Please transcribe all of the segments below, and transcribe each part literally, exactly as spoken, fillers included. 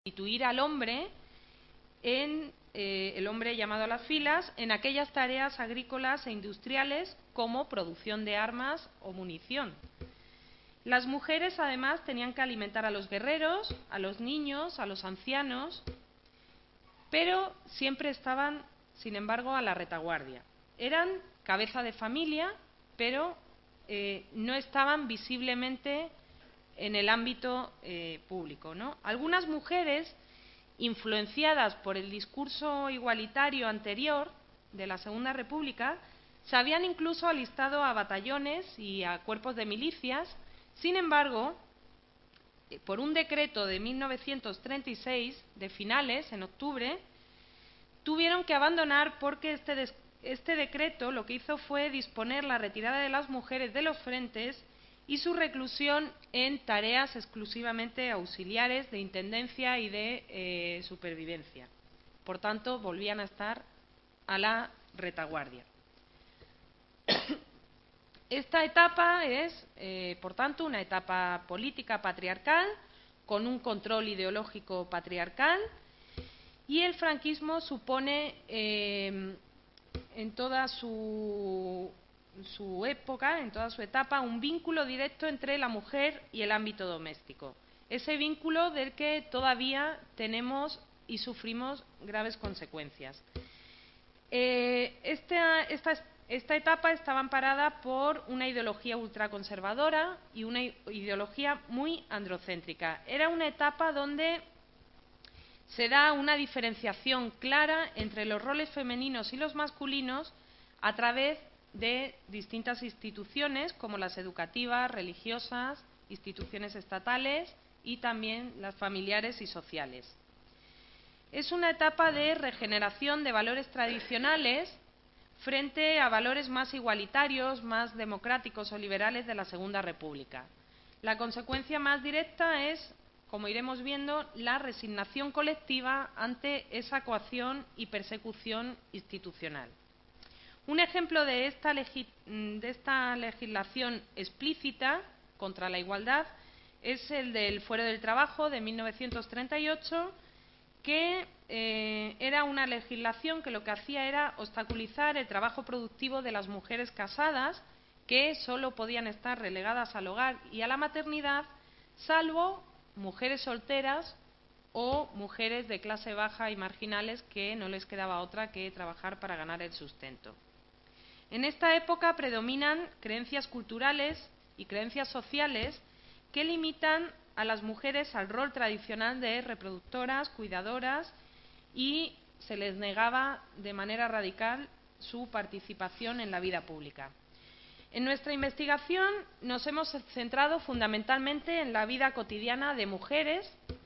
sustituir al hombre, en, eh, el hombre llamado a las filas, en aquellas tareas agrícolas e industriales como producción de armas o munición. Las mujeres, además, tenían que alimentar a los guerreros, a los niños, a los ancianos, pero siempre estaban, sin embargo, a la retaguardia. Eran cabeza de familia, pero eh, no estaban visiblemente en el ámbito eh, público, ¿no? Algunas mujeres, influenciadas por el discurso igualitario anterior de la Segunda República, se habían incluso alistado a batallones y a cuerpos de milicias. Sin embargo, por un decreto de mil novecientos treinta y seis, de finales, en octubre, tuvieron que abandonar porque este, este decreto lo que hizo fue disponer la retirada de las mujeres de los frentes y su reclusión en tareas exclusivamente auxiliares de intendencia y de eh, supervivencia. Por tanto, volvían a estar a la retaguardia. Esta etapa es, eh, por tanto, una etapa política patriarcal, con un control ideológico patriarcal, y el franquismo supone, eh, en toda su, su época, en toda su etapa, un vínculo directo entre la mujer y el ámbito doméstico. Ese vínculo del que todavía tenemos y sufrimos graves consecuencias. Eh, esta, esta Esta etapa estaba amparada por una ideología ultraconservadora y una ideología muy androcéntrica. Era una etapa donde se da una diferenciación clara entre los roles femeninos y los masculinos a través de distintas instituciones, como las educativas, religiosas, instituciones estatales y también las familiares y sociales. Es una etapa de regeneración de valores tradicionales frente a valores más igualitarios, más democráticos o liberales de la Segunda República. La consecuencia más directa es, como iremos viendo, la resignación colectiva ante esa coacción y persecución institucional. Un ejemplo de esta, de esta legislación explícita contra la igualdad es el del Fuero del Trabajo de mil novecientos treinta y ocho, que eh, era una legislación que lo que hacía era obstaculizar el trabajo productivo de las mujeres casadas, que solo podían estar relegadas al hogar y a la maternidad, salvo mujeres solteras o mujeres de clase baja y marginales que no les quedaba otra que trabajar para ganar el sustento. En esta época predominan creencias culturales y creencias sociales que limitan a las mujeres al rol tradicional de reproductoras, cuidadoras, y se les negaba de manera radical su participación en la vida pública. En nuestra investigación nos hemos centrado fundamentalmente en la vida cotidiana de mujeres,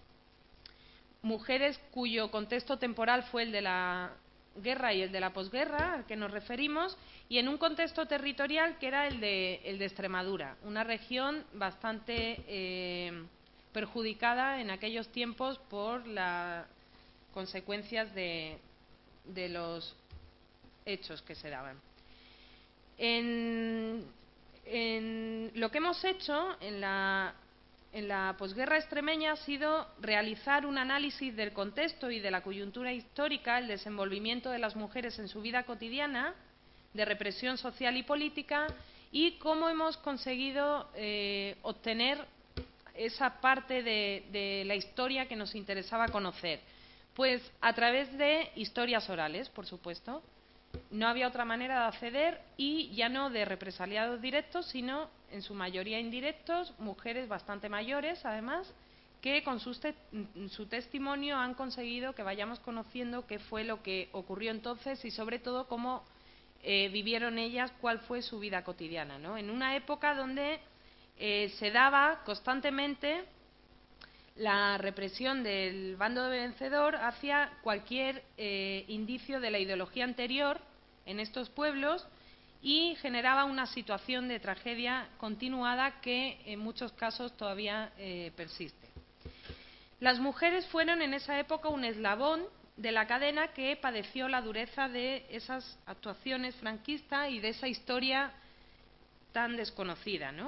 mujeres cuyo contexto temporal fue el de la guerra y el de la posguerra, al que nos referimos, y en un contexto territorial que era el de, el de Extremadura, una región bastante eh, perjudicada en aquellos tiempos por las consecuencias de, de los hechos que se daban. En, en lo que hemos hecho en la, en la posguerra extremeña ha sido realizar un análisis del contexto y de la coyuntura histórica, el desenvolvimiento de las mujeres en su vida cotidiana, de represión social y política, y cómo hemos conseguido eh, obtener esa parte de, de la historia que nos interesaba conocer. Pues a través de historias orales, por supuesto. No había otra manera de acceder, y ya no de represaliados directos, sino en su mayoría indirectos, mujeres bastante mayores, además, que con sus te su testimonio han conseguido que vayamos conociendo qué fue lo que ocurrió entonces y sobre todo cómo eh, vivieron ellas, cuál fue su vida cotidiana, ¿no? En una época donde eh, se daba constantemente la represión del bando vencedor hacia cualquier eh, indicio de la ideología anterior en estos pueblos, y generaba una situación de tragedia continuada que en muchos casos todavía eh, persiste. Las mujeres fueron en esa época un eslabón de la cadena que padeció la dureza de esas actuaciones franquistas y de esa historia tan desconocida, ¿no?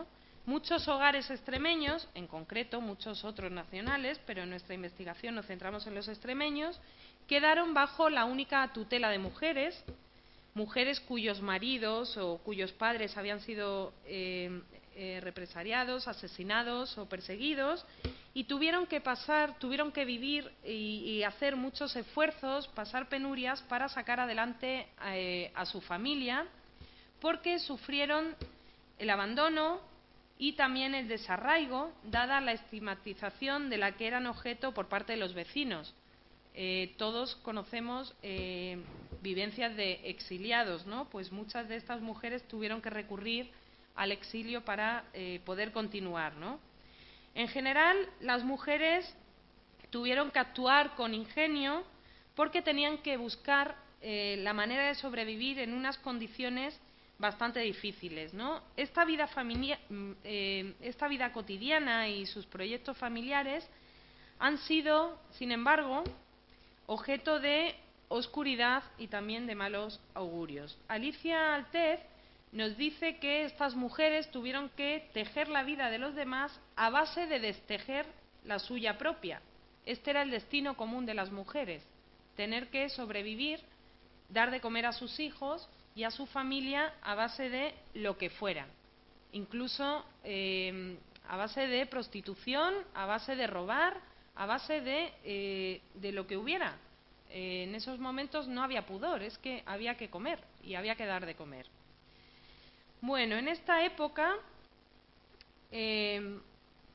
Muchos hogares extremeños, en concreto muchos otros nacionales, pero en nuestra investigación nos centramos en los extremeños, quedaron bajo la única tutela de mujeres, mujeres cuyos maridos o cuyos padres habían sido eh, eh, represaliados, asesinados o perseguidos, y tuvieron que pasar, tuvieron que vivir y, y hacer muchos esfuerzos, pasar penurias para sacar adelante eh, a su familia, porque sufrieron el abandono y también el desarraigo, dada la estigmatización de la que eran objeto por parte de los vecinos. Eh, todos conocemos eh, vivencias de exiliados, ¿no? Pues muchas de estas mujeres tuvieron que recurrir al exilio para eh, poder continuar, ¿no? En general, las mujeres tuvieron que actuar con ingenio porque tenían que buscar eh, la manera de sobrevivir en unas condiciones bastante difíciles, ¿no? Esta vida familia, eh, esta vida cotidiana y sus proyectos familiares han sido, sin embargo, objeto de oscuridad y también de malos augurios. Alicia Altez nos dice que estas mujeres tuvieron que tejer la vida de los demás a base de destejer la suya propia. Este era el destino común de las mujeres, tener que sobrevivir, dar de comer a sus hijos y a su familia a base de lo que fuera, incluso eh, a base de prostitución, a base de robar, a base de, eh, de lo que hubiera. Eh, en esos momentos no había pudor, es que había que comer y había que dar de comer. Bueno, en esta época, eh,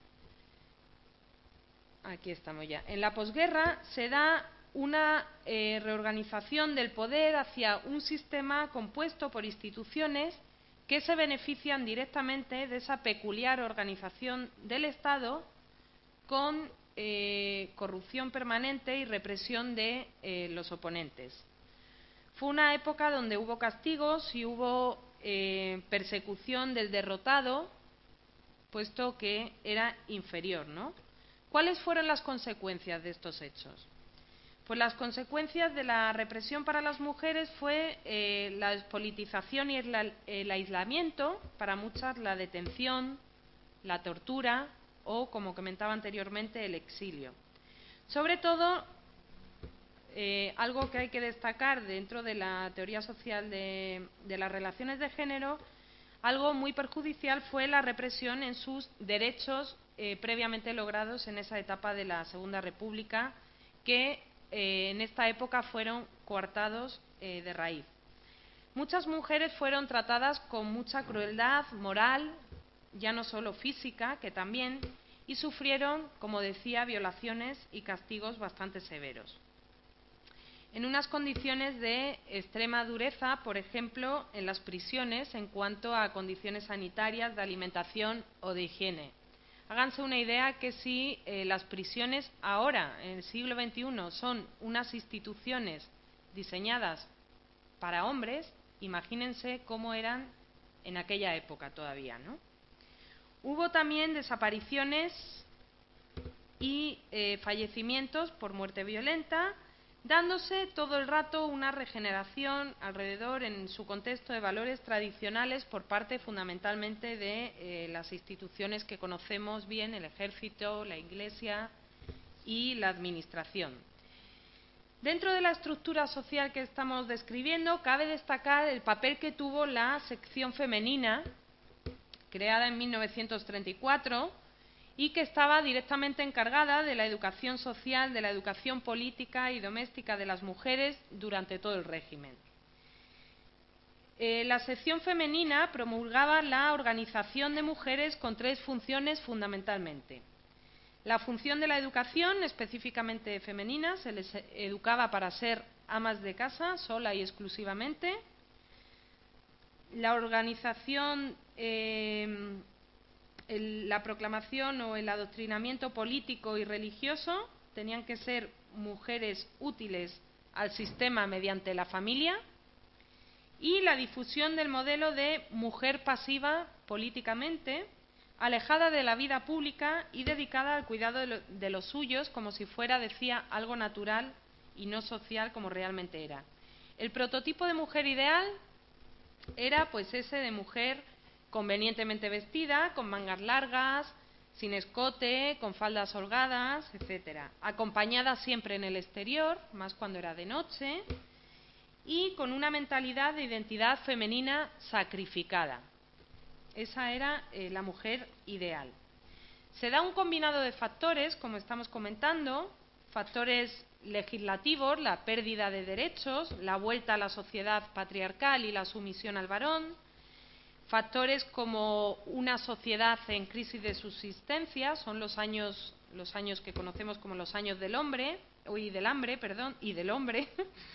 aquí estamos ya, en la posguerra se da una eh, reorganización del poder hacia un sistema compuesto por instituciones que se benefician directamente de esa peculiar organización del Estado con eh, corrupción permanente y represión de eh, los oponentes. Fue una época donde hubo castigos y hubo eh, persecución del derrotado, puesto que era inferior, ¿no? ¿Cuáles fueron las consecuencias de estos hechos? Pues las consecuencias de la represión para las mujeres fue eh, la despolitización y el, el aislamiento, para muchas la detención, la tortura o, como comentaba anteriormente, el exilio. Sobre todo, eh, algo que hay que destacar dentro de la teoría social de, de las relaciones de género, algo muy perjudicial fue la represión en sus derechos eh, previamente logrados en esa etapa de la Segunda República, que eh, en esta época fueron coartados eh, de raíz. Muchas mujeres fueron tratadas con mucha crueldad moral, ya no solo física, que también, y sufrieron, como decía, violaciones y castigos bastante severos. En unas condiciones de extrema dureza, por ejemplo, en las prisiones en cuanto a condiciones sanitarias, de alimentación o de higiene. Háganse una idea que si eh, las prisiones ahora, en el siglo veintiuno, son unas instituciones diseñadas para hombres, imagínense cómo eran en aquella época todavía, ¿no? Hubo también desapariciones y eh, fallecimientos por muerte violenta, dándose todo el rato una regeneración alrededor, en su contexto, de valores tradicionales por parte fundamentalmente de eh, las instituciones que conocemos bien, el ejército, la iglesia y la administración. Dentro de la estructura social que estamos describiendo, cabe destacar el papel que tuvo la sección femenina, creada en mil novecientos treinta y cuatro, y que estaba directamente encargada de la educación social, de la educación política y doméstica de las mujeres durante todo el régimen. Eh, la sección femenina promulgaba la organización de mujeres con tres funciones fundamentalmente. La función de la educación, específicamente femenina, se les educaba para ser amas de casa, sola y exclusivamente. La organización, eh, el, la proclamación o el adoctrinamiento político y religioso, tenían que ser mujeres útiles al sistema mediante la familia. Y la difusión del modelo de mujer pasiva políticamente, alejada de la vida pública y dedicada al cuidado de, lo, de los suyos, como si fuera, decía, algo natural y no social como realmente era. El prototipo de mujer ideal era pues ese de mujer convenientemente vestida, con mangas largas, sin escote, con faldas holgadas, etcétera. Acompañada siempre en el exterior, más cuando era de noche, y con una mentalidad de identidad femenina sacrificada. Esa era eh, la mujer ideal. Se da un combinado de factores, como estamos comentando, factores legislativos, la pérdida de derechos, la vuelta a la sociedad patriarcal y la sumisión al varón, factores como una sociedad en crisis de subsistencia, son los años, los años que conocemos como los años del hombre, y del hambre, perdón, y del hombre,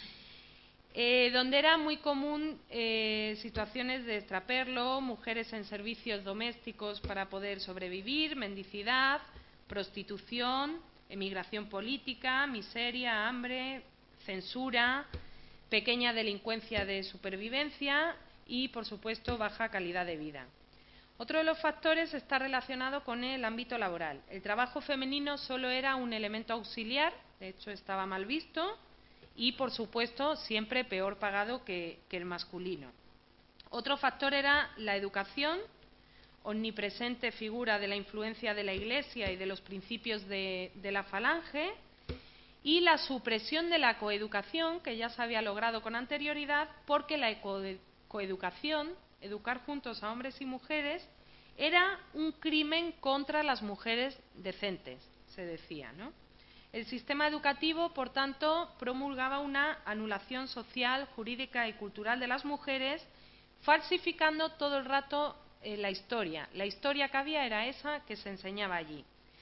eh, donde era muy común eh, situaciones de extraperlo, mujeres en servicios domésticos para poder sobrevivir, mendicidad, prostitución, emigración política, miseria, hambre, censura, pequeña delincuencia de supervivencia y, por supuesto, baja calidad de vida. Otro de los factores está relacionado con el ámbito laboral. El trabajo femenino solo era un elemento auxiliar, de hecho estaba mal visto, y, por supuesto, siempre peor pagado que, que el masculino. Otro factor era la educación, omnipresente figura de la influencia de la Iglesia y de los principios de, de la Falange, y la supresión de la coeducación, que ya se había logrado con anterioridad, porque la coeducación, educar juntos a hombres y mujeres, era un crimen contra las mujeres decentes, se decía, ¿no? El sistema educativo, por tanto, promulgaba una anulación social, jurídica y cultural de las mujeres, falsificando todo el rato eh, la historia. La historia que había era esa que se enseñaba allí.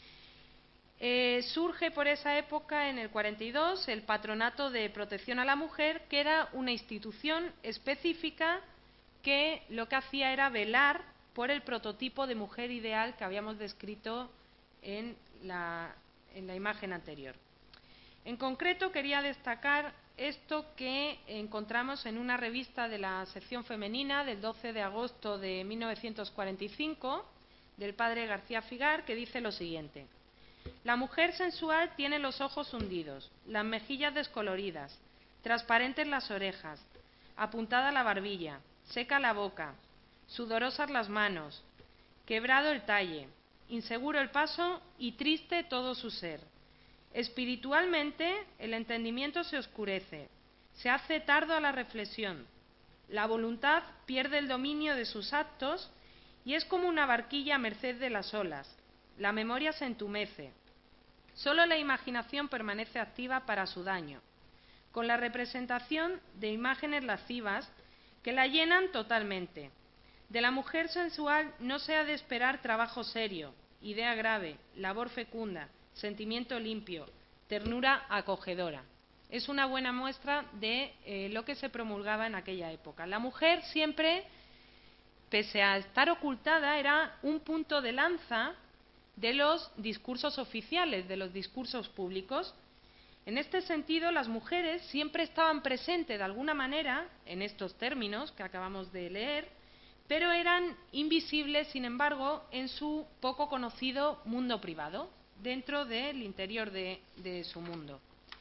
Eh, surge por esa época, en el cuarenta y dos, el Patronato de Protección a la Mujer, que era una institución específica que lo que hacía era velar por el prototipo de mujer ideal que habíamos descrito en la, en la imagen anterior. En concreto, quería destacar esto que encontramos en una revista de la sección femenina del doce de agosto de mil novecientos cuarenta y cinco, del padre García Figar, que dice lo siguiente: la mujer sensual tiene los ojos hundidos, las mejillas descoloridas, transparentes las orejas, apuntada la barbilla, seca la boca, sudorosas las manos, quebrado el talle, inseguro el paso y triste todo su ser. Espiritualmente, el entendimiento se oscurece, se hace tardo a la reflexión, la voluntad pierde el dominio de sus actos y es como una barquilla a merced de las olas. La memoria se entumece. Solo la imaginación permanece activa para su daño, con la representación de imágenes lascivas que la llenan totalmente. De la mujer sensual no se ha de esperar trabajo serio, idea grave, labor fecunda, sentimiento limpio, ternura acogedora. Es una buena muestra de eh, lo que se promulgaba en aquella época. La mujer siempre, pese a estar ocultada, era un punto de lanza de los discursos oficiales, de los discursos públicos. En este sentido, las mujeres siempre estaban presentes de alguna manera en estos términos que acabamos de leer, pero eran invisibles, sin embargo, en su poco conocido mundo privado, dentro del interior de, de su mundo.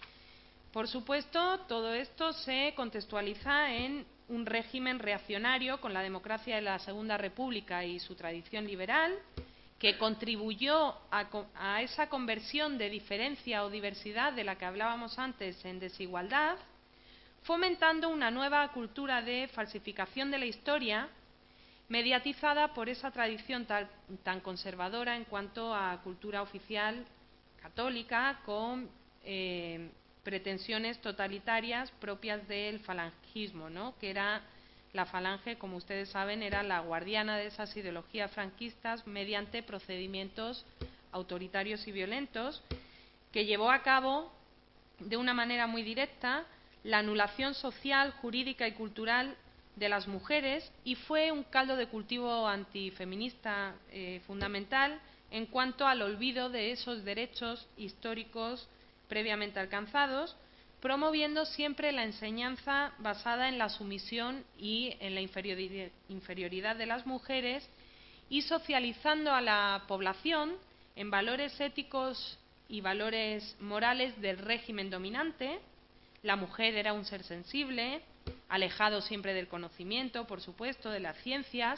Por supuesto, todo esto se contextualiza en un régimen reaccionario con la democracia de la Segunda República y su tradición liberal, que contribuyó a, a esa conversión de diferencia o diversidad de la que hablábamos antes en desigualdad, fomentando una nueva cultura de falsificación de la historia, mediatizada por esa tradición tan, tan conservadora en cuanto a cultura oficial católica, con eh, pretensiones totalitarias propias del falangismo, ¿no? Que era la Falange, como ustedes saben, era la guardiana de esas ideologías franquistas mediante procedimientos autoritarios y violentos, que llevó a cabo de una manera muy directa la anulación social, jurídica y cultural de las mujeres, y fue un caldo de cultivo antifeminista eh, fundamental en cuanto al olvido de esos derechos históricos previamente alcanzados, promoviendo siempre la enseñanza basada en la sumisión y en la inferioridad de las mujeres, y socializando a la población en valores éticos y valores morales del régimen dominante. La mujer era un ser sensible, alejado siempre del conocimiento, por supuesto, de las ciencias,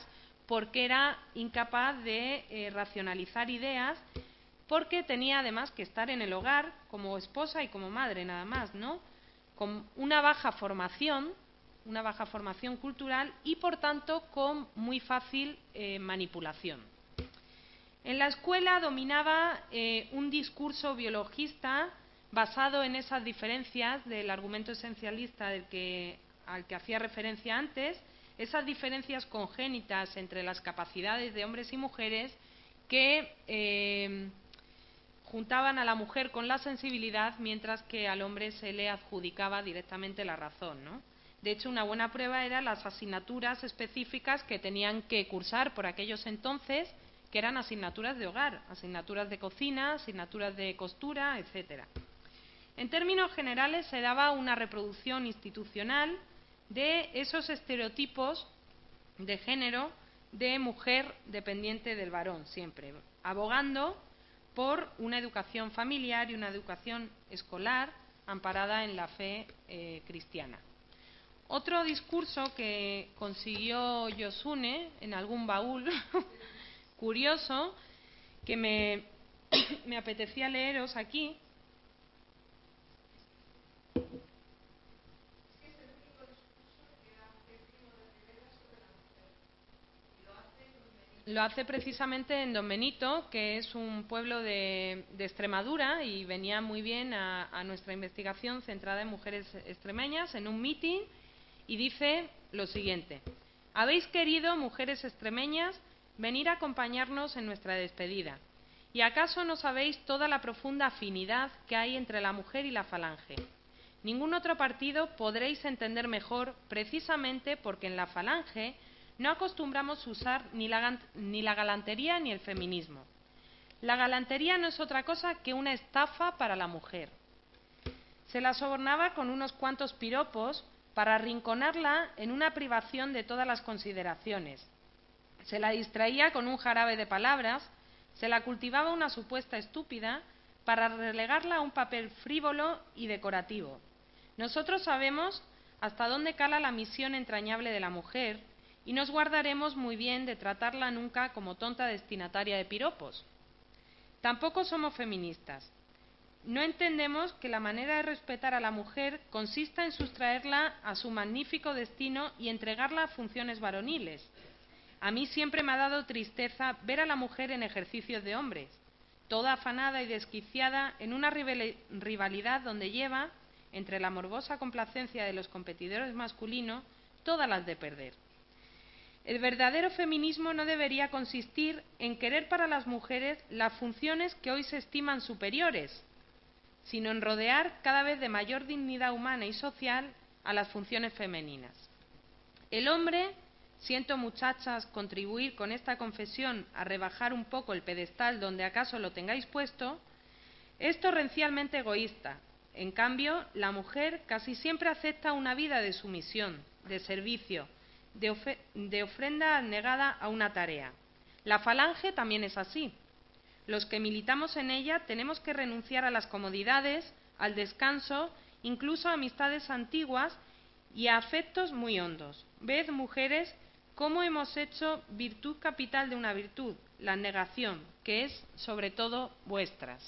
porque era incapaz de eh, racionalizar ideas, porque tenía además que estar en el hogar como esposa y como madre nada más, ¿no? Con una baja formación, una baja formación cultural y por tanto con muy fácil eh, manipulación. En la escuela dominaba eh, un discurso biologista basado en esas diferencias del argumento esencialista del que, al que hacía referencia antes, esas diferencias congénitas entre las capacidades de hombres y mujeres que eh, juntaban a la mujer con la sensibilidad, mientras que al hombre se le adjudicaba directamente la razón, ¿no? De hecho, una buena prueba eran las asignaturas específicas que tenían que cursar por aquellos entonces, que eran asignaturas de hogar, asignaturas de cocina, asignaturas de costura, etcétera. En términos generales, se daba una reproducción institucional de esos estereotipos de género de mujer dependiente del varón, siempre, abogando por una educación familiar y una educación escolar amparada en la fe eh, cristiana. Otro discurso que consiguió Yosune en algún baúl curioso, que me, me apetecía leeros aquí, lo hace precisamente en Don Benito, que es un pueblo de, de Extremadura, y venía muy bien a, a nuestra investigación centrada en mujeres extremeñas, en un mitin, y dice lo siguiente: habéis querido, mujeres extremeñas, venir a acompañarnos en nuestra despedida, y acaso no sabéis toda la profunda afinidad que hay entre la mujer y la falange. Ningún otro partido podréis entender mejor, precisamente porque en la falange no acostumbramos usar ni la, ni la galantería ni el feminismo. La galantería no es otra cosa que una estafa para la mujer. Se la sobornaba con unos cuantos piropos para arrinconarla en una privación de todas las consideraciones. Se la distraía con un jarabe de palabras, se la cultivaba una supuesta estúpida para relegarla a un papel frívolo y decorativo. Nosotros sabemos hasta dónde cala la misión entrañable de la mujer, y nos guardaremos muy bien de tratarla nunca como tonta destinataria de piropos. Tampoco somos feministas. No entendemos que la manera de respetar a la mujer consista en sustraerla a su magnífico destino y entregarla a funciones varoniles. A mí siempre me ha dado tristeza ver a la mujer en ejercicios de hombres, toda afanada y desquiciada en una rivalidad donde lleva, entre la morbosa complacencia de los competidores masculinos, todas las de perder. El verdadero feminismo no debería consistir en querer para las mujeres las funciones que hoy se estiman superiores, sino en rodear cada vez de mayor dignidad humana y social a las funciones femeninas. El hombre, siento muchachas contribuir con esta confesión a rebajar un poco el pedestal donde acaso lo tengáis puesto, es torrencialmente egoísta. En cambio, la mujer casi siempre acepta una vida de sumisión, de servicio, De, of de ofrenda negada a una tarea. La falange también es así. Los que militamos en ella tenemos que renunciar a las comodidades, al descanso, incluso a amistades antiguas y a afectos muy hondos. Ved, mujeres, cómo hemos hecho virtud capital de una virtud, la negación, que es sobre todo vuestras.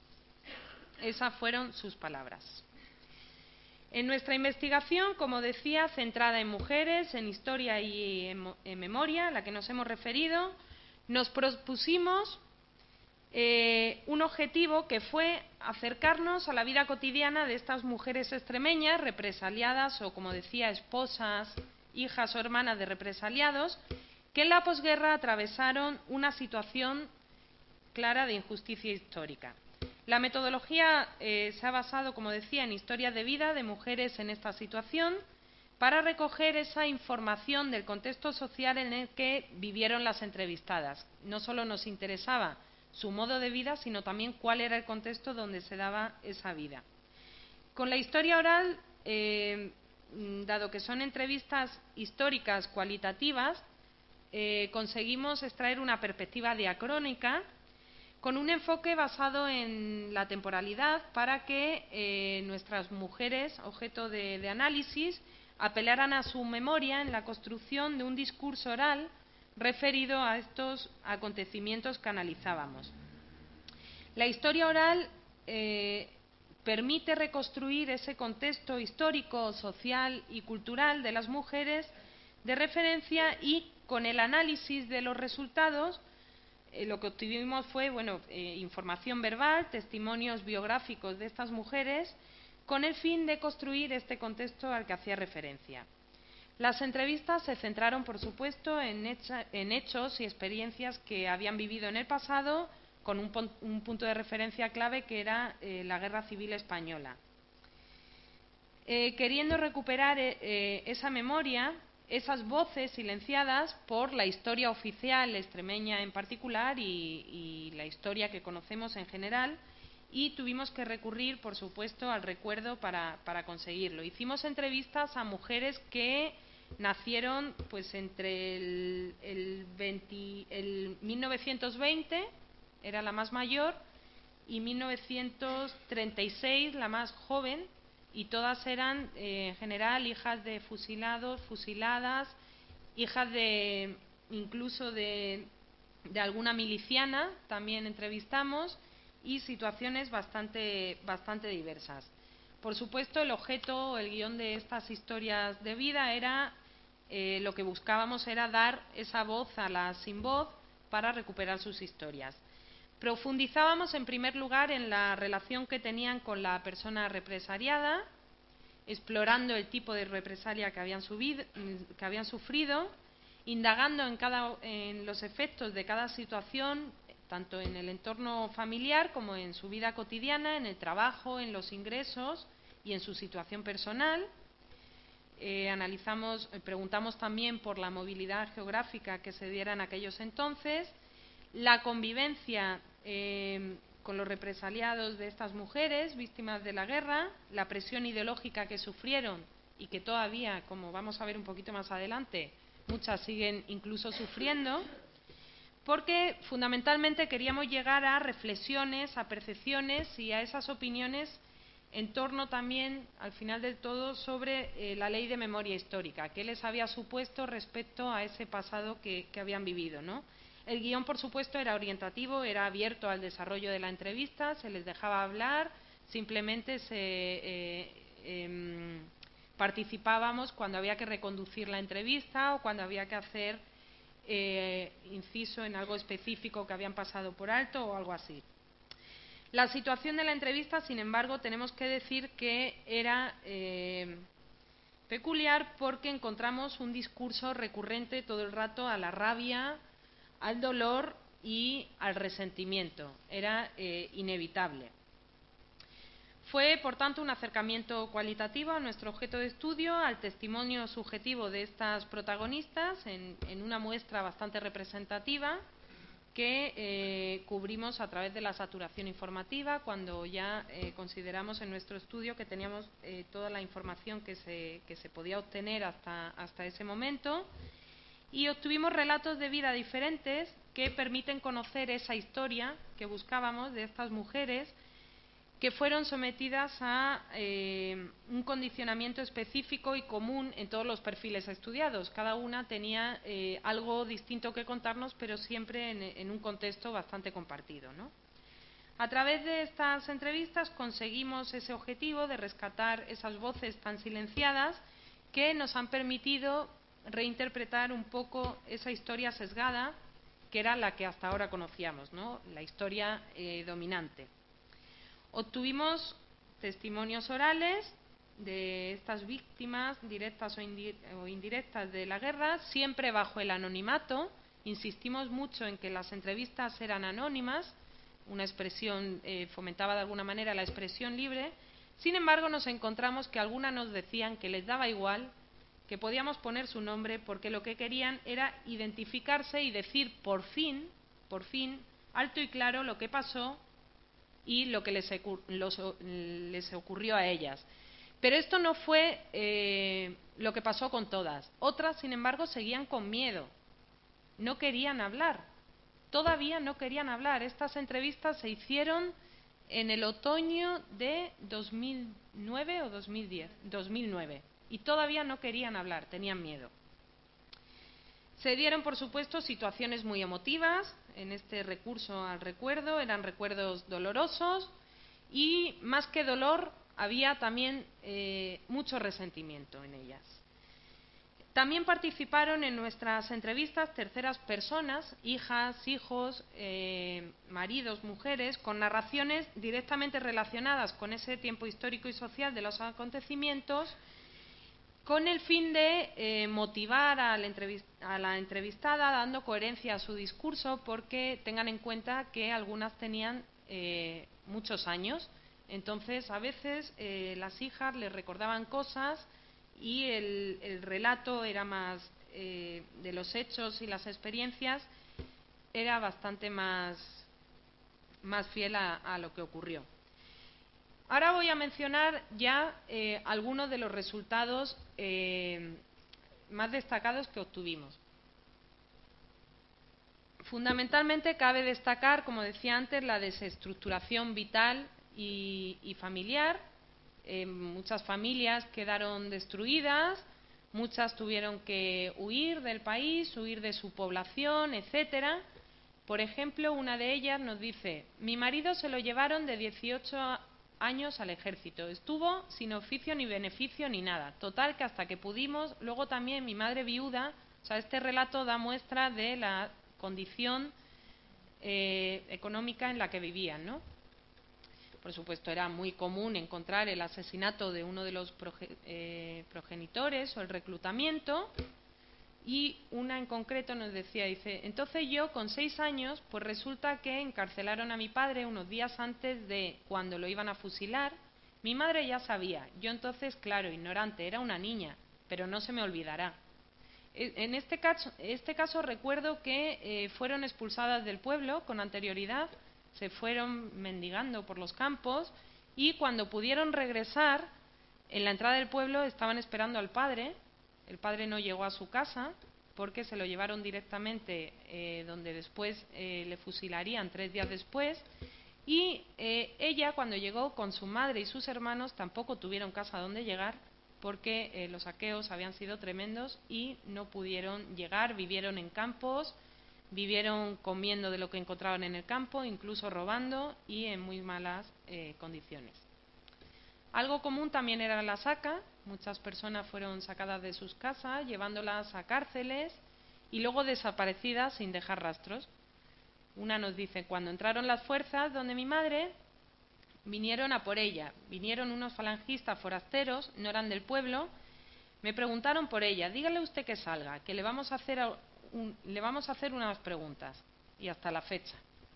Esas fueron sus palabras. En nuestra investigación, como decía, centrada en mujeres, en historia y en, en memoria, a la que nos hemos referido, nos propusimos eh, un objetivo que fue acercarnos a la vida cotidiana de estas mujeres extremeñas, represaliadas o, como decía, esposas, hijas o hermanas de represaliados, que en la posguerra atravesaron una situación clara de injusticia histórica. La metodología eh, se ha basado, como decía, en historias de vida de mujeres en esta situación para recoger esa información del contexto social en el que vivieron las entrevistadas. No solo nos interesaba su modo de vida, sino también cuál era el contexto donde se daba esa vida. Con la historia oral, eh, dado que son entrevistas históricas cualitativas, eh, conseguimos extraer una perspectiva diacrónica con un enfoque basado en la temporalidad para que eh, nuestras mujeres, objeto de, de análisis, apelaran a su memoria en la construcción de un discurso oral referido a estos acontecimientos que analizábamos. La historia oral eh, permite reconstruir ese contexto histórico, social y cultural de las mujeres de referencia, y con el análisis de los resultados eh, lo que obtuvimos fue bueno, eh, información verbal, testimonios biográficos de estas mujeres, con el fin de construir este contexto al que hacía referencia. Las entrevistas se centraron, por supuesto, en, hecha, en hechos y experiencias que habían vivido en el pasado, con un, un punto de referencia clave que era eh, la Guerra Civil Española. Eh, queriendo recuperar eh, esa memoria, esas voces silenciadas por la historia oficial extremeña en particular y, y la historia que conocemos en general, y tuvimos que recurrir, por supuesto, al recuerdo para, para conseguirlo. Hicimos entrevistas a mujeres que nacieron pues entre el, el, veinte, el mil novecientos veinte, era la más mayor, y mil novecientos treinta y seis, la más joven, y todas eran eh, en general hijas de fusilados, fusiladas, hijas de incluso de, de alguna miliciana, también entrevistamos, y situaciones bastante, bastante diversas. Por supuesto, el objeto, el guión de estas historias de vida era, eh, lo que buscábamos era dar esa voz a las sin voz para recuperar sus historias. Profundizábamos en primer lugar en la relación que tenían con la persona represaliada, explorando el tipo de represalia que habían, subido, que habían sufrido, indagando en, cada, en los efectos de cada situación, tanto en el entorno familiar como en su vida cotidiana, en el trabajo, en los ingresos y en su situación personal. Eh, analizamos, eh, preguntamos también por la movilidad geográfica que se diera en aquellos entonces, la convivencia eh, con los represaliados de estas mujeres víctimas de la guerra, la presión ideológica que sufrieron y que todavía, como vamos a ver un poquito más adelante, muchas siguen incluso sufriendo, porque fundamentalmente queríamos llegar a reflexiones, a percepciones y a esas opiniones en torno también, al final del todo, sobre eh, la ley de memoria histórica, qué les había supuesto respecto a ese pasado que, que habían vivido, ¿no? El guión, por supuesto, era orientativo, era abierto al desarrollo de la entrevista, se les dejaba hablar, simplemente se, eh, eh, participábamos cuando había que reconducir la entrevista o cuando había que hacer eh, inciso en algo específico que habían pasado por alto o algo así. La situación de la entrevista, sin embargo, tenemos que decir que era eh, peculiar porque encontramos un discurso recurrente todo el rato a la rabia, al dolor y al resentimiento. Era eh, inevitable. Fue, por tanto, un acercamiento cualitativo a nuestro objeto de estudio, al testimonio subjetivo de estas protagonistas, en, en una muestra bastante representativa que eh, cubrimos a través de la saturación informativa, cuando ya eh, consideramos en nuestro estudio que teníamos eh, toda la información que se, que se podía obtener hasta, hasta ese momento. Y obtuvimos relatos de vida diferentes que permiten conocer esa historia que buscábamos de estas mujeres que fueron sometidas a eh, un condicionamiento específico y común en todos los perfiles estudiados. Cada una tenía eh, algo distinto que contarnos, pero siempre en, en un contexto bastante compartido, ¿no? A través de estas entrevistas conseguimos ese objetivo de rescatar esas voces tan silenciadas que nos han permitido reinterpretar un poco esa historia sesgada que era la que hasta ahora conocíamos, ¿no? La historia eh, dominante. Obtuvimos testimonios orales de estas víctimas directas o indirectas de la guerra, siempre bajo el anonimato. Insistimos mucho en que las entrevistas eran anónimas, una expresión eh, fomentaba de alguna manera la expresión libre. Sin embargo, nos encontramos que algunas nos decían que les daba igual, que podíamos poner su nombre porque lo que querían era identificarse y decir por fin, por fin, alto y claro lo que pasó y lo que les, los, les ocurrió a ellas. Pero esto no fue eh, lo que pasó con todas. Otras, sin embargo, seguían con miedo. No querían hablar. Todavía no querían hablar. Estas entrevistas se hicieron en el otoño de dos mil nueve o dos mil diez. dos mil nueve. Y todavía no querían hablar, tenían miedo. Se dieron, por supuesto, situaciones muy emotivas en este recurso al recuerdo, eran recuerdos dolorosos y, más que dolor, había también eh, mucho resentimiento en ellas. También participaron en nuestras entrevistas terceras personas, hijas, hijos, eh, maridos, mujeres, con narraciones directamente relacionadas con ese tiempo histórico y social de los acontecimientos, con el fin de eh, motivar a la, a la entrevistada, dando coherencia a su discurso, porque tengan en cuenta que algunas tenían eh, muchos años. Entonces, a veces eh, las hijas les recordaban cosas y el, el relato era más eh, de los hechos y las experiencias, era bastante más, más fiel a, a lo que ocurrió. Ahora voy a mencionar ya eh, algunos de los resultados eh, más destacados que obtuvimos. Fundamentalmente cabe destacar, como decía antes, la desestructuración vital y, y familiar. Eh, muchas familias quedaron destruidas, muchas tuvieron que huir del país, huir de su población, etcétera. Por ejemplo, una de ellas nos dice: mi marido se lo llevaron de dieciocho años al ejército, estuvo sin oficio ni beneficio ni nada, total que hasta que pudimos. Luego también mi madre viuda, o sea, este relato da muestra de la condición eh, económica en la que vivían, ¿no? Por supuesto, era muy común encontrar el asesinato de uno de los proge eh, progenitores o el reclutamiento. Y una en concreto nos decía, dice: entonces yo con seis años, pues resulta que encarcelaron a mi padre unos días antes de cuando lo iban a fusilar. Mi madre ya sabía, yo entonces, claro, ignorante, era una niña, pero no se me olvidará. En este caso, este caso recuerdo que eh, fueron expulsadas del pueblo con anterioridad, se fueron mendigando por los campos y cuando pudieron regresar, en la entrada del pueblo estaban esperando al padre. El padre no llegó a su casa porque se lo llevaron directamente eh, donde después eh, le fusilarían tres días después. Y eh, ella, cuando llegó con su madre y sus hermanos, tampoco tuvieron casa donde llegar porque eh, los saqueos habían sido tremendos y no pudieron llegar. Vivieron en campos, vivieron comiendo de lo que encontraban en el campo, incluso robando y en muy malas eh, condiciones. Algo común también era la saca. Muchas personas fueron sacadas de sus casas, llevándolas a cárceles y luego desaparecidas sin dejar rastros. Una nos dice: cuando entraron las fuerzas donde mi madre, vinieron a por ella. Vinieron unos falangistas forasteros, no eran del pueblo. Me preguntaron por ella: dígale usted que salga, que le vamos a hacer, un, le vamos a hacer unas preguntas. Y hasta la fecha.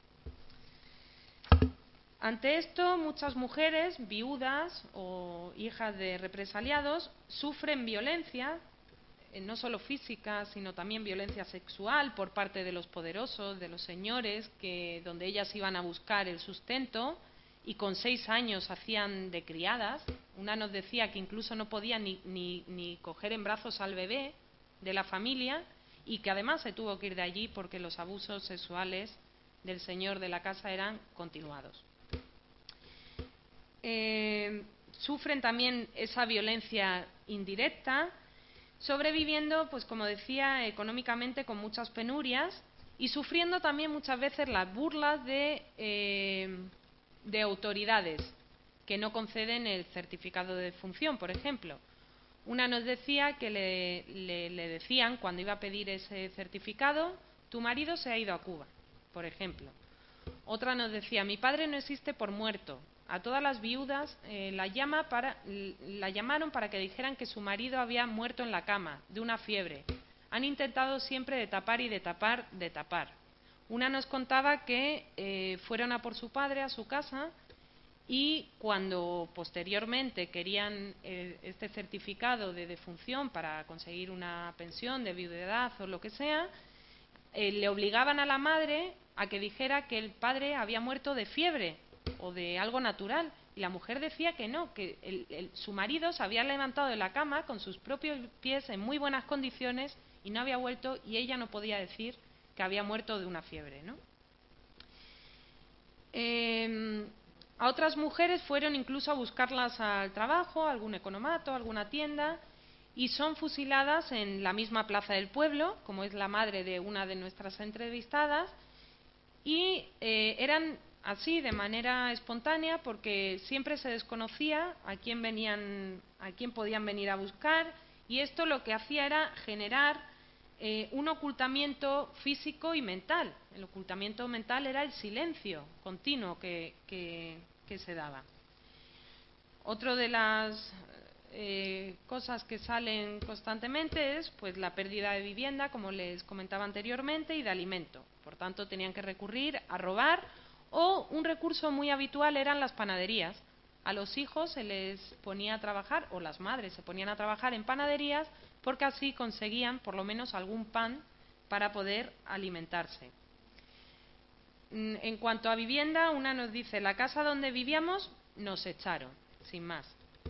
Ante esto, muchas mujeres viudas o hijas de represaliados sufren violencia, no solo física, sino también violencia sexual por parte de los poderosos, de los señores, que donde ellas iban a buscar el sustento y con seis años hacían de criadas. Una nos decía que incluso no podía ni, ni, ni coger en brazos al bebé de la familia y que además se tuvo que ir de allí porque los abusos sexuales del señor de la casa eran continuados. Eh, sufren también esa violencia indirecta, sobreviviendo, pues como decía, económicamente con muchas penurias y sufriendo también muchas veces las burlas de, eh, de autoridades que no conceden el certificado de defunción, por ejemplo. Una nos decía que le, le, le decían, cuando iba a pedir ese certificado: tu marido se ha ido a Cuba, por ejemplo. Otra nos decía: mi padre no existe por muerto. A todas las viudas eh, la, llama para, la llamaron para que dijeran que su marido había muerto en la cama, de una fiebre. Han intentado siempre de tapar y de tapar, de tapar. Una nos contaba que eh, fueron a por su padre a su casa y cuando posteriormente querían eh, este certificado de defunción para conseguir una pensión de viudedad o lo que sea, eh, le obligaban a la madre a que dijera que el padre había muerto de fiebre o de algo natural, y la mujer decía que no, que el, el, su marido se había levantado de la cama con sus propios pies en muy buenas condiciones y no había vuelto, y ella no podía decir que había muerto de una fiebre, ¿no? Eh, a otras mujeres fueron incluso a buscarlas al trabajo, a algún economato, a alguna tienda, y son fusiladas en la misma plaza del pueblo, como es la madre de una de nuestras entrevistadas, y eh, eran así de manera espontánea porque siempre se desconocía a quién venían, a quién podían venir a buscar, y esto lo que hacía era generar eh, un ocultamiento físico y mental. El ocultamiento mental era el silencio continuo que, que, que se daba. Otra de las eh, cosas que salen constantemente es pues la pérdida de vivienda, como les comentaba anteriormente, y de alimento. Por tanto, tenían que recurrir a robar, o un recurso muy habitual eran las panaderías. A los hijos se les ponía a trabajar, o las madres se ponían a trabajar en panaderías, porque así conseguían por lo menos algún pan para poder alimentarse. En cuanto a vivienda, una nos dice: la casa donde vivíamos nos echaron, sin más.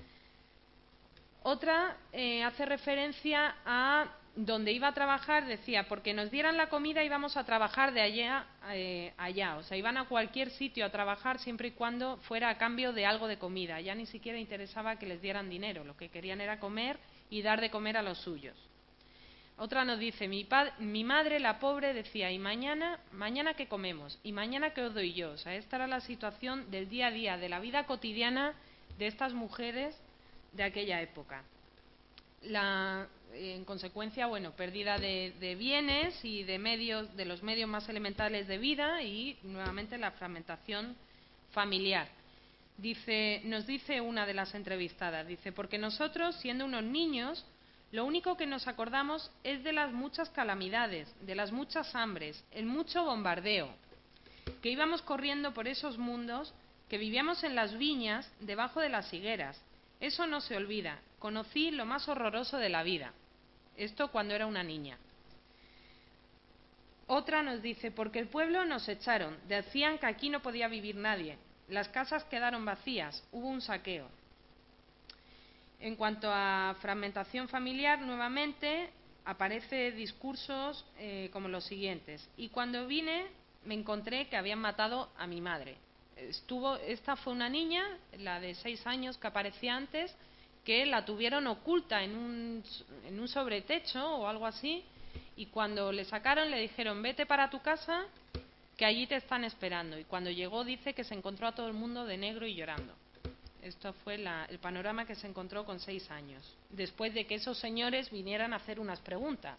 Otra eh, hace referencia a donde iba a trabajar, decía, porque nos dieran la comida íbamos a trabajar de allá eh, allá, o sea, iban a cualquier sitio a trabajar siempre y cuando fuera a cambio de algo de comida. Ya ni siquiera interesaba que les dieran dinero, lo que querían era comer y dar de comer a los suyos. Otra nos dice: mi, mi madre, la pobre, decía, y mañana, mañana qué comemos, y mañana qué os doy yo. O sea, esta era la situación del día a día, de la vida cotidiana de estas mujeres de aquella época. La, en consecuencia, bueno, pérdida de, de bienes y de medios, de los medios más elementales de vida, y nuevamente la fragmentación familiar. Dice, nos dice una de las entrevistadas, dice, porque nosotros, siendo unos niños, lo único que nos acordamos es de las muchas calamidades, de las muchas hambres, el mucho bombardeo, que íbamos corriendo por esos mundos, que vivíamos en las viñas, debajo de las higueras. Eso no se olvida. Conocí lo más horroroso de la vida. Esto cuando era una niña. Otra nos dice, porque el pueblo nos echaron, decían que aquí no podía vivir nadie. Las casas quedaron vacías, hubo un saqueo. En cuanto a fragmentación familiar, nuevamente aparecen discursos eh, como los siguientes. Y cuando vine me encontré que habían matado a mi madre. Estuvo, esta fue una niña, la de seis años que aparecía antes, que la tuvieron oculta en un, en un sobretecho o algo así, y cuando le sacaron le dijeron: vete para tu casa, que allí te están esperando. Y cuando llegó, dice que se encontró a todo el mundo de negro y llorando. Esto fue la, el panorama que se encontró con seis años, después de que esos señores vinieran a hacer unas preguntas.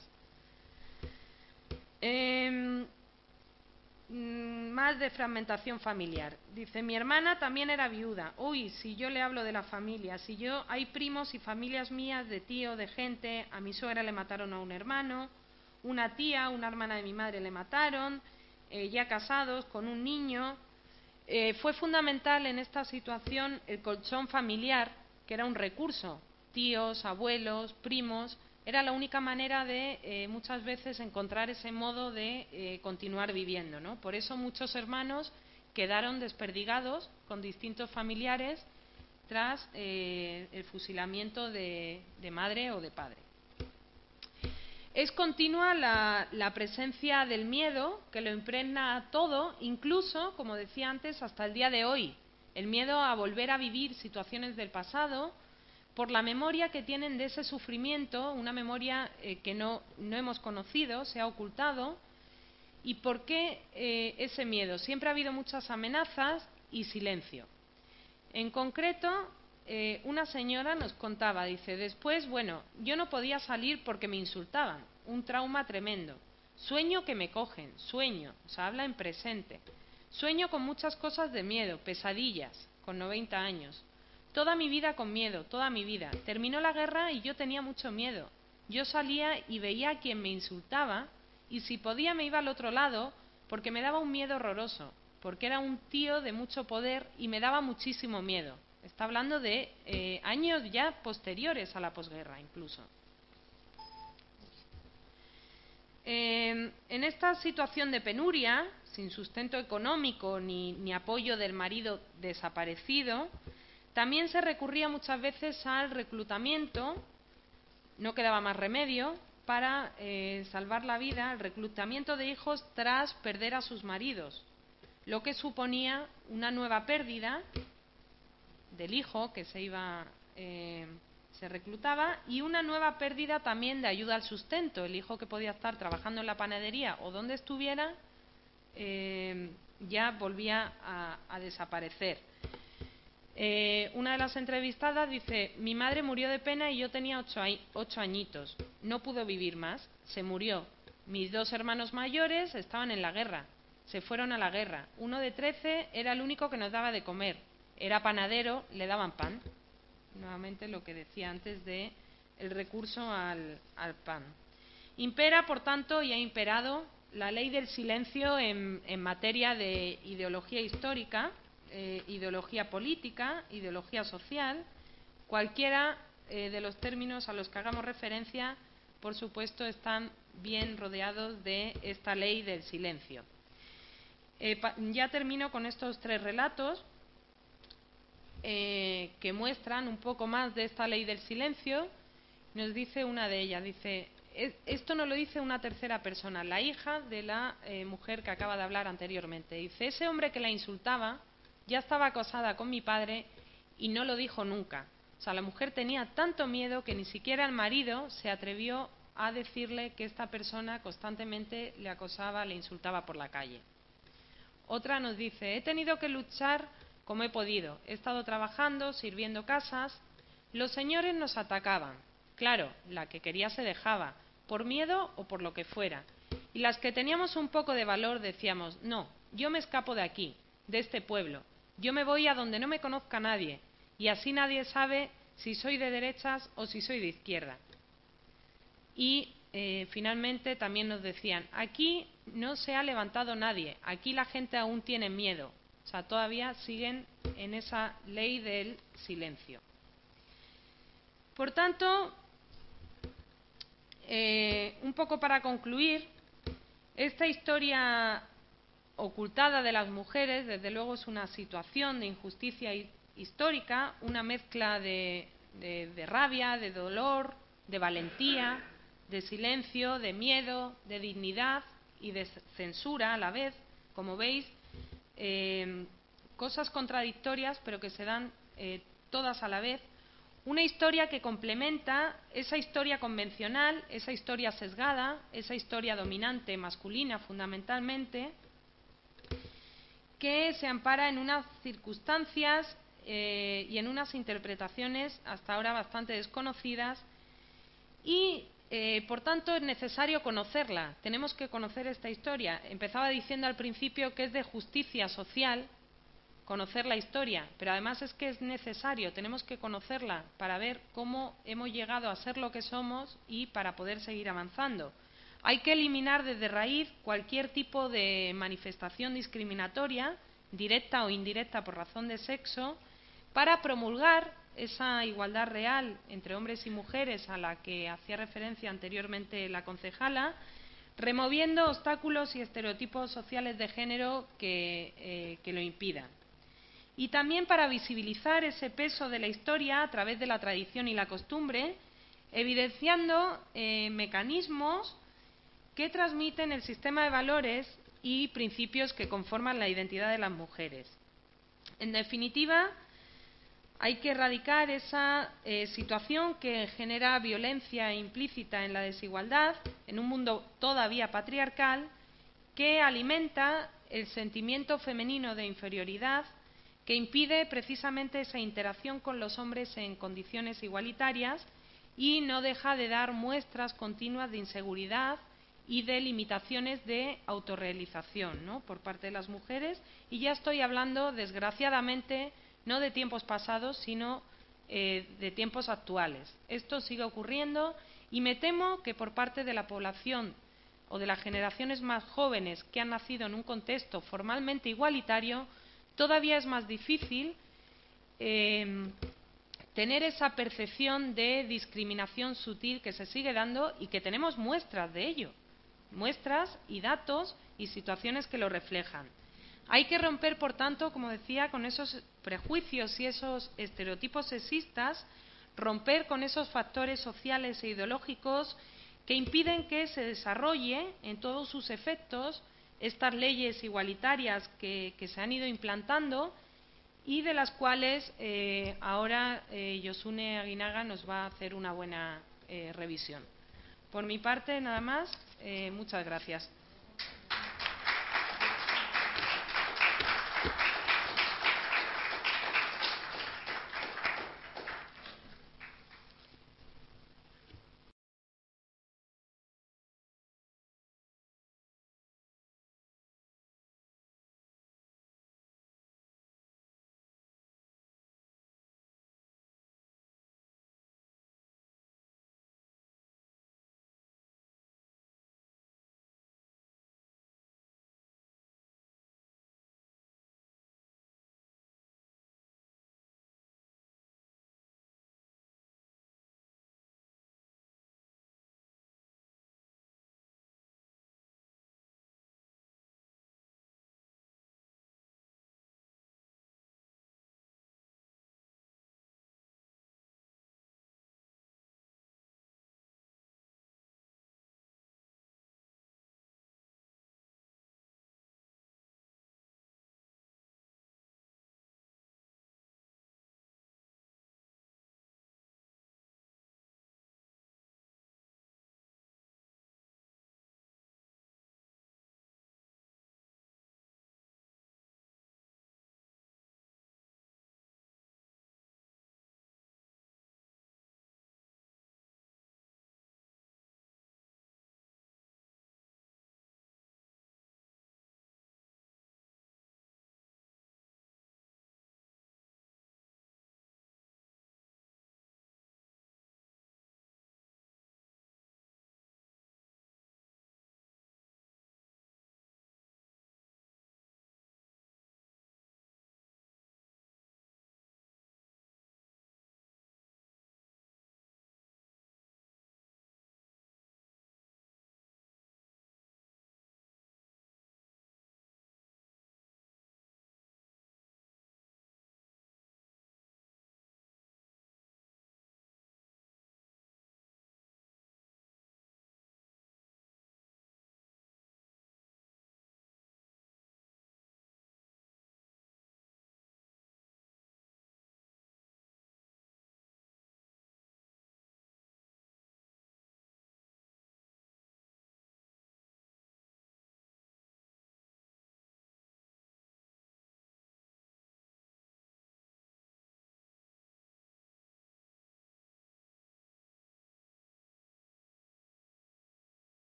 Eh, más de fragmentación familiar. Dice, mi hermana también era viuda. Uy, si yo le hablo de la familia, si yo, hay primos y familias mías de tío, de gente, a mi suegra le mataron a un hermano, una tía, una hermana de mi madre le mataron, eh, ya casados, con un niño. Eh, fue fundamental en esta situación el colchón familiar, que era un recurso. Tíos, abuelos, primos, era la única manera de eh, muchas veces encontrar ese modo de eh, continuar viviendo, ¿no? Por eso muchos hermanos quedaron desperdigados con distintos familiares tras eh, el fusilamiento de, de madre o de padre. Es continua la, la presencia del miedo, que lo impregna todo, incluso, como decía antes, hasta el día de hoy. El miedo a volver a vivir situaciones del pasado, por la memoria que tienen de ese sufrimiento, una memoria eh, que no, no hemos conocido, se ha ocultado. ¿Y por qué eh, ese miedo? Siempre ha habido muchas amenazas y silencio. En concreto, eh, una señora nos contaba, dice, después, bueno, yo no podía salir porque me insultaban, un trauma tremendo. Sueño que me cogen, sueño, o sea, habla en presente. Sueño con muchas cosas de miedo, pesadillas, con noventa años. Toda mi vida con miedo, toda mi vida. Terminó la guerra y yo tenía mucho miedo. Yo salía y veía a quien me insultaba y si podía me iba al otro lado porque me daba un miedo horroroso, porque era un tío de mucho poder y me daba muchísimo miedo. Está hablando de eh, años ya posteriores a la posguerra incluso. Eh, en esta situación de penuria, sin sustento económico ni, ni apoyo del marido desaparecido, también se recurría muchas veces al reclutamiento, no quedaba más remedio, para eh, salvar la vida, el reclutamiento de hijos tras perder a sus maridos, lo que suponía una nueva pérdida del hijo que se iba, eh, se reclutaba, y una nueva pérdida también de ayuda al sustento. El hijo que podía estar trabajando en la panadería o donde estuviera eh, ya volvía a, a desaparecer. Eh, una de las entrevistadas dice: mi madre murió de pena y yo tenía ocho, ocho añitos. No pudo vivir más, se murió. Mis dos hermanos mayores estaban en la guerra, se fueron a la guerra. Uno de trece era el único que nos daba de comer. Era panadero, le daban pan. Nuevamente lo que decía antes de el recurso al, al pan. Impera, por tanto, y ha imperado la ley del silencio en, en materia de ideología histórica, eh, ideología política, ideología social. Cualquiera eh, de los términos a los que hagamos referencia, por supuesto, están bien rodeados de esta ley del silencio. Eh, pa, ya termino con estos tres relatos eh, que muestran un poco más de esta ley del silencio. Nos dice una de ellas, dice: esto nos lo dice una tercera persona, la hija de la eh, mujer que acaba de hablar anteriormente. Dice: ese hombre que la insultaba ya estaba acosada con mi padre y no lo dijo nunca. O sea, la mujer tenía tanto miedo que ni siquiera el marido se atrevió a decirle que esta persona constantemente le acosaba, le insultaba por la calle. Otra nos dice: he tenido que luchar como he podido. He estado trabajando, sirviendo casas. Los señores nos atacaban. Claro, la que quería se dejaba, por miedo o por lo que fuera. Y las que teníamos un poco de valor decíamos: no, yo me escapo de aquí, de este pueblo. Yo me voy a donde no me conozca nadie, y así nadie sabe si soy de derechas o si soy de izquierda. Y eh, finalmente también nos decían: aquí no se ha levantado nadie, aquí la gente aún tiene miedo. O sea, todavía siguen en esa ley del silencio. Por tanto, eh, un poco para concluir, esta historia ocultada de las mujeres, desde luego, es una situación de injusticia histórica, una mezcla de, de, de rabia, de dolor, de valentía, de silencio, de miedo, de dignidad y de censura a la vez. Como veis, eh, cosas contradictorias, pero que se dan eh, todas a la vez. Una historia que complementa esa historia convencional, esa historia sesgada, esa historia dominante masculina fundamentalmente, que se ampara en unas circunstancias eh, y en unas interpretaciones hasta ahora bastante desconocidas y, eh, por tanto, es necesario conocerla. Tenemos que conocer esta historia. Empezaba diciendo al principio que es de justicia social conocer la historia, pero además es que es necesario, tenemos que conocerla para ver cómo hemos llegado a ser lo que somos y para poder seguir avanzando. Hay que eliminar desde raíz cualquier tipo de manifestación discriminatoria, directa o indirecta por razón de sexo, para promulgar esa igualdad real entre hombres y mujeres a la que hacía referencia anteriormente la concejala, removiendo obstáculos y estereotipos sociales de género que, eh, que lo impidan. Y también para visibilizar ese peso de la historia a través de la tradición y la costumbre, evidenciando eh, mecanismos que transmiten el sistema de valores y principios que conforman la identidad de las mujeres. En definitiva, hay que erradicar esa eh, situación que genera violencia implícita en la desigualdad, en un mundo todavía patriarcal, que alimenta el sentimiento femenino de inferioridad, que impide precisamente esa interacción con los hombres en condiciones igualitarias y no deja de dar muestras continuas de inseguridad y de limitaciones de autorrealización, ¿no?, por parte de las mujeres. Y ya estoy hablando, desgraciadamente, no de tiempos pasados, sino eh, de tiempos actuales. Esto sigue ocurriendo y me temo que por parte de la población o de las generaciones más jóvenes que han nacido en un contexto formalmente igualitario, todavía es más difícil eh, tener esa percepción de discriminación sutil que se sigue dando y que tenemos muestras de ello, muestras y datos y situaciones que lo reflejan. Hay que romper, por tanto, como decía, con esos prejuicios y esos estereotipos sexistas, romper con esos factores sociales e ideológicos que impiden que se desarrolle en todos sus efectos estas leyes igualitarias que, que se han ido implantando y de las cuales eh, ahora eh, Josune Aguinaga nos va a hacer una buena eh, revisión. Por mi parte, nada más. Eh, muchas gracias.